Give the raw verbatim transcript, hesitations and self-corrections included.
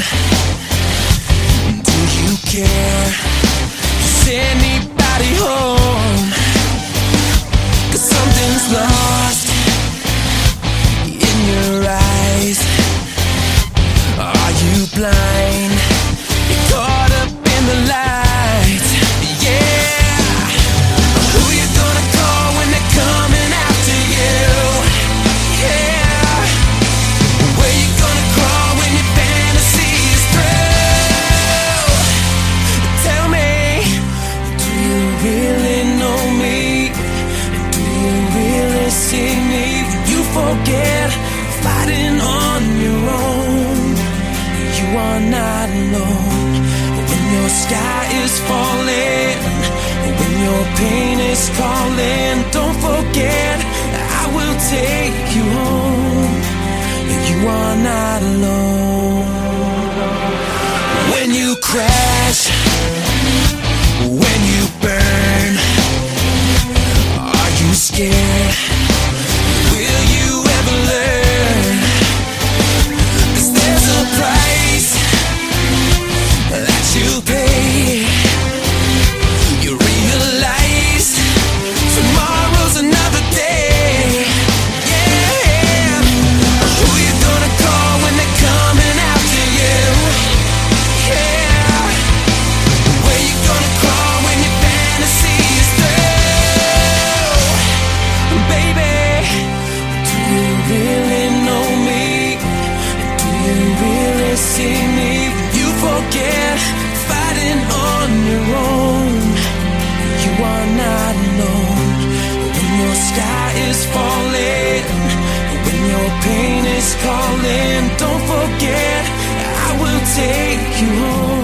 Do you care? Is anybody home? 'Cause something's lost in your eyes. Are you blind? You're caught up in the lights. Yeah. Who you gonna call when they're coming after you? Yeah. Where you gonna crawl when your fantasy is through? Tell me, do you really know me? Do you really see me? You forget fighting on your own. You are not alone. When your sky is falling, when your pain is calling, don't forget I will take you home. You are not alone. When you crash, when you burn, are you scared? Will you ever learn? 'Cause there's a price that you pay. You realize tomorrow's another day. Yeah. Who you gonna call when they're coming after you? Yeah. Where you gonna crawl when your fantasy is through? Baby, do you really know me? Do you really see me? You forget fighting on your own. You are not alone. When your sky is falling, when your pain is calling, don't forget I will take you home.